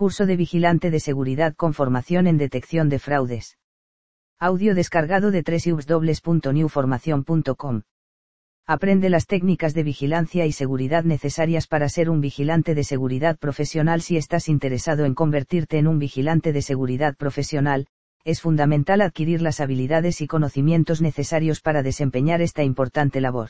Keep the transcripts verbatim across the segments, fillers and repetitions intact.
Curso de vigilante de seguridad con formación en detección de fraudes. Audio descargado de doble u doble u doble u punto new formación punto com. Aprende las técnicas de vigilancia y seguridad necesarias para ser un vigilante de seguridad profesional. Si estás interesado en convertirte en un vigilante de seguridad profesional, es fundamental adquirir las habilidades y conocimientos necesarios para desempeñar esta importante labor.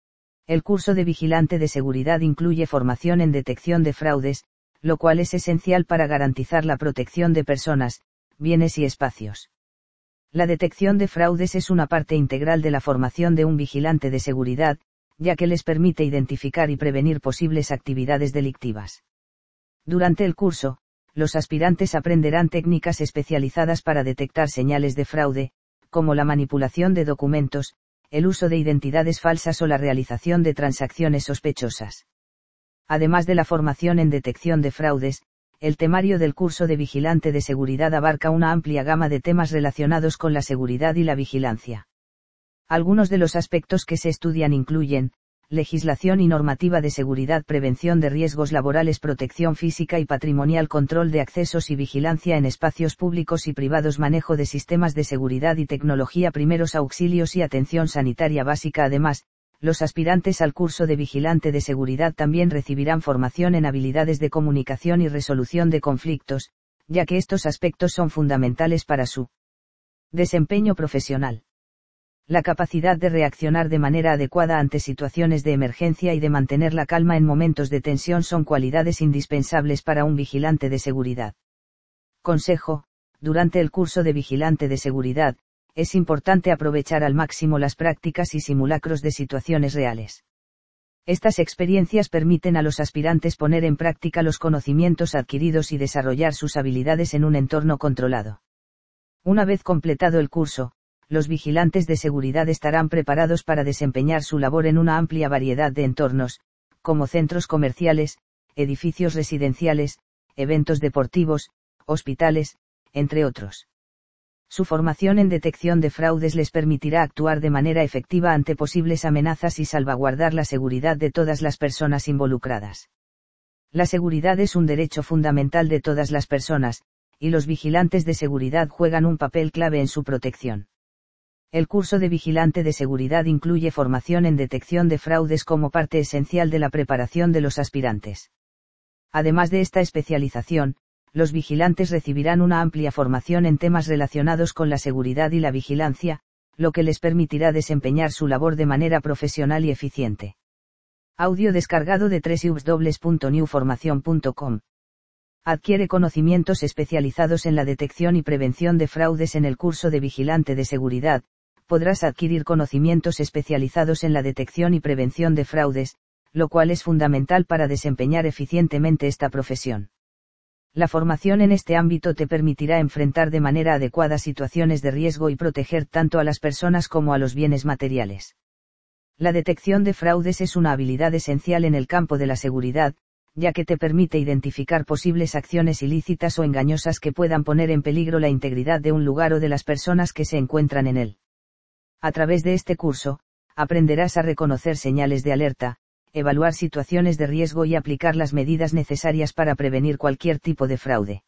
El curso de vigilante de seguridad incluye formación en detección de fraudes, lo cual es esencial para garantizar la protección de personas, bienes y espacios. La detección de fraudes es una parte integral de la formación de un vigilante de seguridad, ya que les permite identificar y prevenir posibles actividades delictivas. Durante el curso, los aspirantes aprenderán técnicas especializadas para detectar señales de fraude, como la manipulación de documentos, el uso de identidades falsas o la realización de transacciones sospechosas. Además de la formación en detección de fraudes, el temario del curso de vigilante de seguridad abarca una amplia gama de temas relacionados con la seguridad y la vigilancia. Algunos de los aspectos que se estudian incluyen, legislación y normativa de seguridad, prevención de riesgos laborales, protección física y patrimonial, control de accesos y vigilancia en espacios públicos y privados, manejo de sistemas de seguridad y tecnología, primeros auxilios y atención sanitaria básica. Además, los aspirantes al curso de vigilante de seguridad también recibirán formación en habilidades de comunicación y resolución de conflictos, ya que estos aspectos son fundamentales para su desempeño profesional. La capacidad de reaccionar de manera adecuada ante situaciones de emergencia y de mantener la calma en momentos de tensión son cualidades indispensables para un vigilante de seguridad. Consejo: durante el curso de vigilante de seguridad, es importante aprovechar al máximo las prácticas y simulacros de situaciones reales. Estas experiencias permiten a los aspirantes poner en práctica los conocimientos adquiridos y desarrollar sus habilidades en un entorno controlado. Una vez completado el curso, los vigilantes de seguridad estarán preparados para desempeñar su labor en una amplia variedad de entornos, como centros comerciales, edificios residenciales, eventos deportivos, hospitales, entre otros. Su formación en detección de fraudes les permitirá actuar de manera efectiva ante posibles amenazas y salvaguardar la seguridad de todas las personas involucradas. La seguridad es un derecho fundamental de todas las personas, y los vigilantes de seguridad juegan un papel clave en su protección. El curso de vigilante de seguridad incluye formación en detección de fraudes como parte esencial de la preparación de los aspirantes. Además de esta especialización, los vigilantes recibirán una amplia formación en temas relacionados con la seguridad y la vigilancia, lo que les permitirá desempeñar su labor de manera profesional y eficiente. Audio descargado de doble u doble u doble u punto new formación punto com. Adquiere conocimientos especializados en la detección y prevención de fraudes en el curso de vigilante de seguridad. Podrás adquirir conocimientos especializados en la detección y prevención de fraudes, lo cual es fundamental para desempeñar eficientemente esta profesión. La formación en este ámbito te permitirá enfrentar de manera adecuada situaciones de riesgo y proteger tanto a las personas como a los bienes materiales. La detección de fraudes es una habilidad esencial en el campo de la seguridad, ya que te permite identificar posibles acciones ilícitas o engañosas que puedan poner en peligro la integridad de un lugar o de las personas que se encuentran en él. A través de este curso, aprenderás a reconocer señales de alerta, evaluar situaciones de riesgo y aplicar las medidas necesarias para prevenir cualquier tipo de fraude.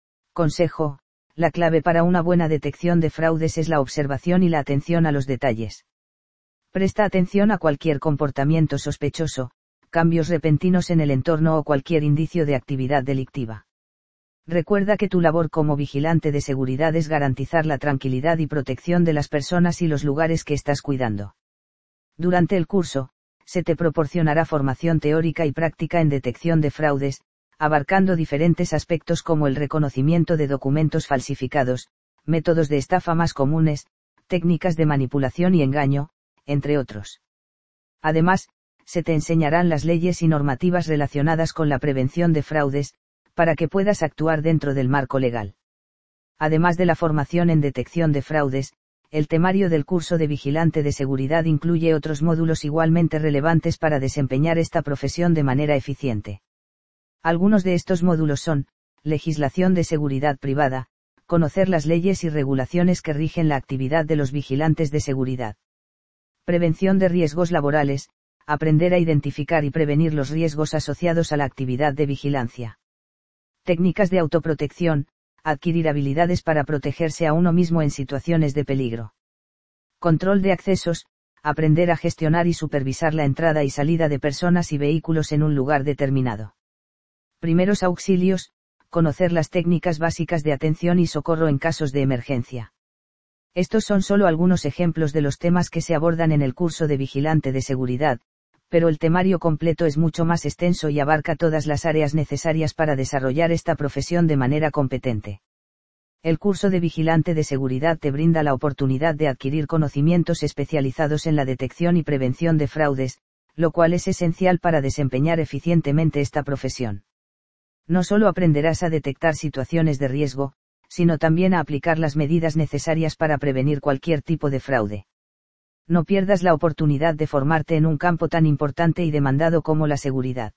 Consejo: la clave para una buena detección de fraudes es la observación y la atención a los detalles. Presta atención a cualquier comportamiento sospechoso, cambios repentinos en el entorno o cualquier indicio de actividad delictiva. Recuerda que tu labor como vigilante de seguridad es garantizar la tranquilidad y protección de las personas y los lugares que estás cuidando. Durante el curso, se te proporcionará formación teórica y práctica en detección de fraudes, abarcando diferentes aspectos como el reconocimiento de documentos falsificados, métodos de estafa más comunes, técnicas de manipulación y engaño, entre otros. Además, se te enseñarán las leyes y normativas relacionadas con la prevención de fraudes, para que puedas actuar dentro del marco legal. Además de la formación en detección de fraudes, el temario del curso de vigilante de seguridad incluye otros módulos igualmente relevantes para desempeñar esta profesión de manera eficiente. Algunos de estos módulos son: legislación de seguridad privada, conocer las leyes y regulaciones que rigen la actividad de los vigilantes de seguridad. Prevención de riesgos laborales, aprender a identificar y prevenir los riesgos asociados a la actividad de vigilancia. Técnicas de autoprotección, adquirir habilidades para protegerse a uno mismo en situaciones de peligro. Control de accesos, aprender a gestionar y supervisar la entrada y salida de personas y vehículos en un lugar determinado. Primeros auxilios, conocer las técnicas básicas de atención y socorro en casos de emergencia. Estos son solo algunos ejemplos de los temas que se abordan en el curso de Vigilante de Seguridad, pero el temario completo es mucho más extenso y abarca todas las áreas necesarias para desarrollar esta profesión de manera competente. El curso de Vigilante de Seguridad te brinda la oportunidad de adquirir conocimientos especializados en la detección y prevención de fraudes, lo cual es esencial para desempeñar eficientemente esta profesión. No solo aprenderás a detectar situaciones de riesgo, sino también a aplicar las medidas necesarias para prevenir cualquier tipo de fraude. No pierdas la oportunidad de formarte en un campo tan importante y demandado como la seguridad.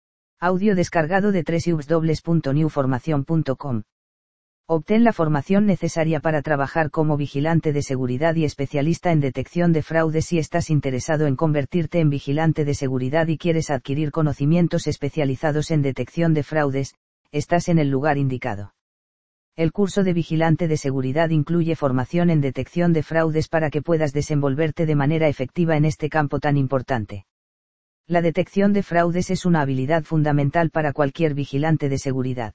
Audio descargado de doble u doble u doble u punto new formación punto com. Obtén la formación necesaria para trabajar como vigilante de seguridad y especialista en detección de fraudes. Si estás interesado en convertirte en vigilante de seguridad y quieres adquirir conocimientos especializados en detección de fraudes, estás en el lugar indicado. El curso de Vigilante de Seguridad incluye formación en detección de fraudes para que puedas desenvolverte de manera efectiva en este campo tan importante. La detección de fraudes es una habilidad fundamental para cualquier vigilante de seguridad.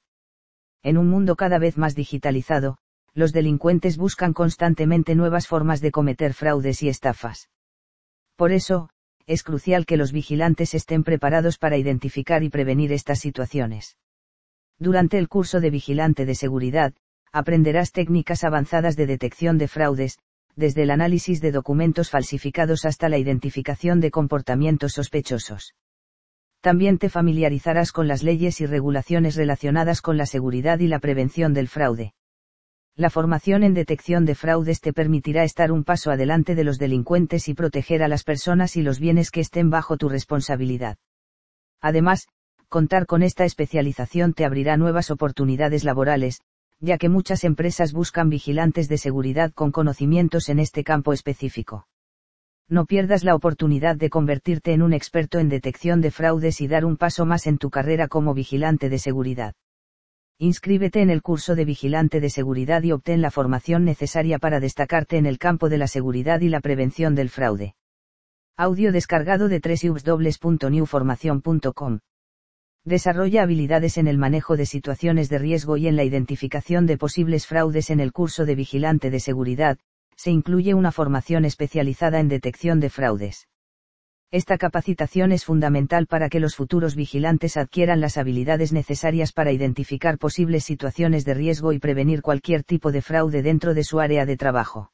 En un mundo cada vez más digitalizado, los delincuentes buscan constantemente nuevas formas de cometer fraudes y estafas. Por eso, es crucial que los vigilantes estén preparados para identificar y prevenir estas situaciones. Durante el curso de Vigilante de Seguridad, aprenderás técnicas avanzadas de detección de fraudes, desde el análisis de documentos falsificados hasta la identificación de comportamientos sospechosos. También te familiarizarás con las leyes y regulaciones relacionadas con la seguridad y la prevención del fraude. La formación en detección de fraudes te permitirá estar un paso adelante de los delincuentes y proteger a las personas y los bienes que estén bajo tu responsabilidad. Además, contar con esta especialización te abrirá nuevas oportunidades laborales, ya que muchas empresas buscan vigilantes de seguridad con conocimientos en este campo específico. No pierdas la oportunidad de convertirte en un experto en detección de fraudes y dar un paso más en tu carrera como vigilante de seguridad. Inscríbete en el curso de Vigilante de Seguridad y obtén la formación necesaria para destacarte en el campo de la seguridad y la prevención del fraude. Audio descargado de doble u doble u doble u punto new formación punto com. Desarrolla habilidades en el manejo de situaciones de riesgo y en la identificación de posibles fraudes. En el curso de Vigilante de Seguridad, se incluye una formación especializada en detección de fraudes. Esta capacitación es fundamental para que los futuros vigilantes adquieran las habilidades necesarias para identificar posibles situaciones de riesgo y prevenir cualquier tipo de fraude dentro de su área de trabajo.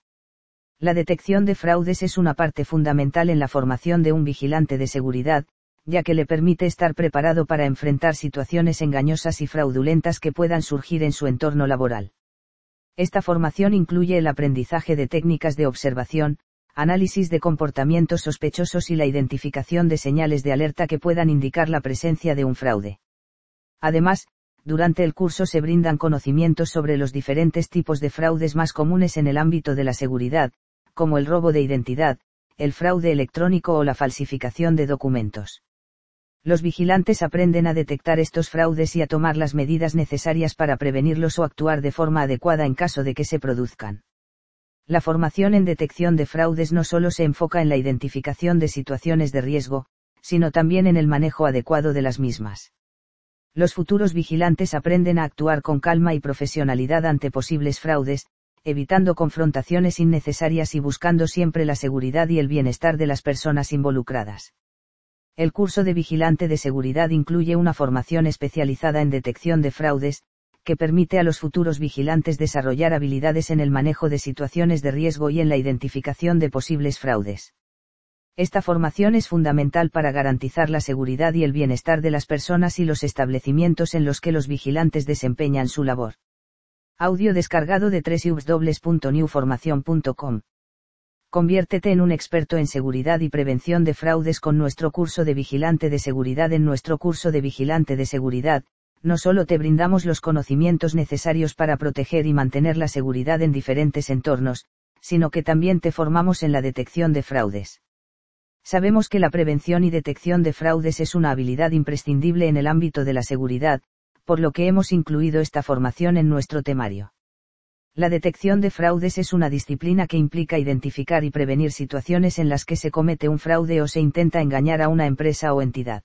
La detección de fraudes es una parte fundamental en la formación de un vigilante de seguridad, ya que le permite estar preparado para enfrentar situaciones engañosas y fraudulentas que puedan surgir en su entorno laboral. Esta formación incluye el aprendizaje de técnicas de observación, análisis de comportamientos sospechosos y la identificación de señales de alerta que puedan indicar la presencia de un fraude. Además, durante el curso se brindan conocimientos sobre los diferentes tipos de fraudes más comunes en el ámbito de la seguridad, como el robo de identidad, el fraude electrónico o la falsificación de documentos. Los vigilantes aprenden a detectar estos fraudes y a tomar las medidas necesarias para prevenirlos o actuar de forma adecuada en caso de que se produzcan. La formación en detección de fraudes no solo se enfoca en la identificación de situaciones de riesgo, sino también en el manejo adecuado de las mismas. Los futuros vigilantes aprenden a actuar con calma y profesionalidad ante posibles fraudes, evitando confrontaciones innecesarias y buscando siempre la seguridad y el bienestar de las personas involucradas. El curso de Vigilante de Seguridad incluye una formación especializada en detección de fraudes, que permite a los futuros vigilantes desarrollar habilidades en el manejo de situaciones de riesgo y en la identificación de posibles fraudes. Esta formación es fundamental para garantizar la seguridad y el bienestar de las personas y los establecimientos en los que los vigilantes desempeñan su labor. Audio descargado de doble u doble u doble u punto new formación punto com. Conviértete en un experto en seguridad y prevención de fraudes con nuestro curso de Vigilante de Seguridad. En nuestro curso de Vigilante de Seguridad, no solo te brindamos los conocimientos necesarios para proteger y mantener la seguridad en diferentes entornos, sino que también te formamos en la detección de fraudes. Sabemos que la prevención y detección de fraudes es una habilidad imprescindible en el ámbito de la seguridad, por lo que hemos incluido esta formación en nuestro temario. La detección de fraudes es una disciplina que implica identificar y prevenir situaciones en las que se comete un fraude o se intenta engañar a una empresa o entidad.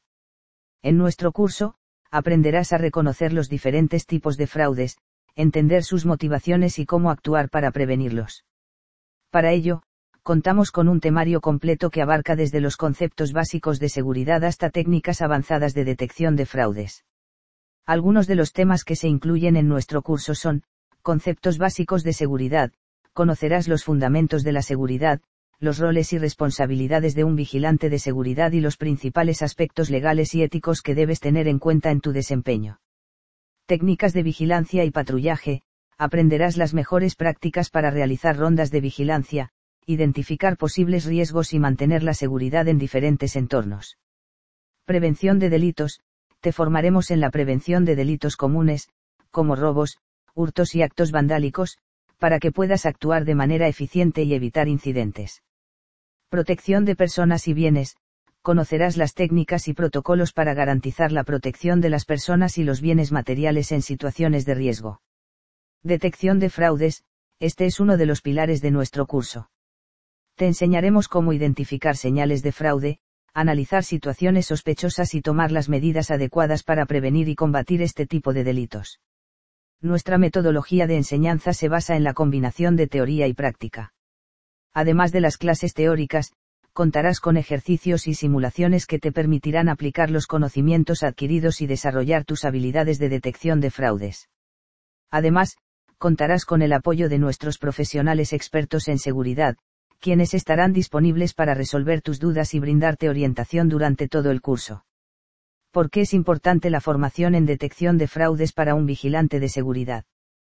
En nuestro curso, aprenderás a reconocer los diferentes tipos de fraudes, entender sus motivaciones y cómo actuar para prevenirlos. Para ello, contamos con un temario completo que abarca desde los conceptos básicos de seguridad hasta técnicas avanzadas de detección de fraudes. Algunos de los temas que se incluyen en nuestro curso son: conceptos básicos de seguridad, conocerás los fundamentos de la seguridad, los roles y responsabilidades de un vigilante de seguridad y los principales aspectos legales y éticos que debes tener en cuenta en tu desempeño. Técnicas de vigilancia y patrullaje, aprenderás las mejores prácticas para realizar rondas de vigilancia, identificar posibles riesgos y mantener la seguridad en diferentes entornos. Prevención de delitos, te formaremos en la prevención de delitos comunes, como robos, hurtos y actos vandálicos, para que puedas actuar de manera eficiente y evitar incidentes. Protección de personas y bienes, conocerás las técnicas y protocolos para garantizar la protección de las personas y los bienes materiales en situaciones de riesgo. Detección de fraudes, este es uno de los pilares de nuestro curso. Te enseñaremos cómo identificar señales de fraude, analizar situaciones sospechosas y tomar las medidas adecuadas para prevenir y combatir este tipo de delitos. Nuestra metodología de enseñanza se basa en la combinación de teoría y práctica. Además de las clases teóricas, contarás con ejercicios y simulaciones que te permitirán aplicar los conocimientos adquiridos y desarrollar tus habilidades de detección de fraudes. Además, contarás con el apoyo de nuestros profesionales expertos en seguridad, quienes estarán disponibles para resolver tus dudas y brindarte orientación durante todo el curso. ¿Por qué es importante la formación en detección de fraudes para un vigilante de seguridad?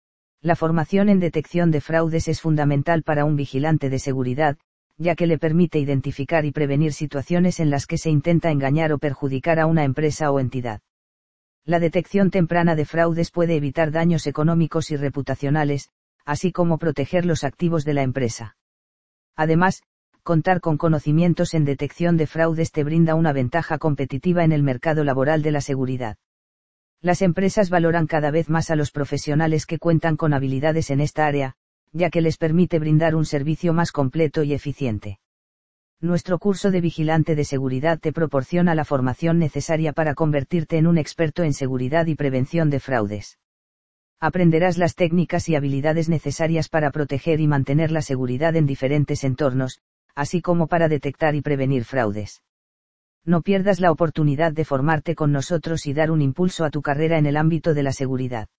La formación en detección de fraudes es fundamental para un vigilante de seguridad, ya que le permite identificar y prevenir situaciones en las que se intenta engañar o perjudicar a una empresa o entidad. La detección temprana de fraudes puede evitar daños económicos y reputacionales, así como proteger los activos de la empresa. Además, contar con conocimientos en detección de fraudes te brinda una ventaja competitiva en el mercado laboral de la seguridad. Las empresas valoran cada vez más a los profesionales que cuentan con habilidades en esta área, ya que les permite brindar un servicio más completo y eficiente. Nuestro curso de vigilante de seguridad te proporciona la formación necesaria para convertirte en un experto en seguridad y prevención de fraudes. Aprenderás las técnicas y habilidades necesarias para proteger y mantener la seguridad en diferentes entornos, así como para detectar y prevenir fraudes. No pierdas la oportunidad de formarte con nosotros y dar un impulso a tu carrera en el ámbito de la seguridad.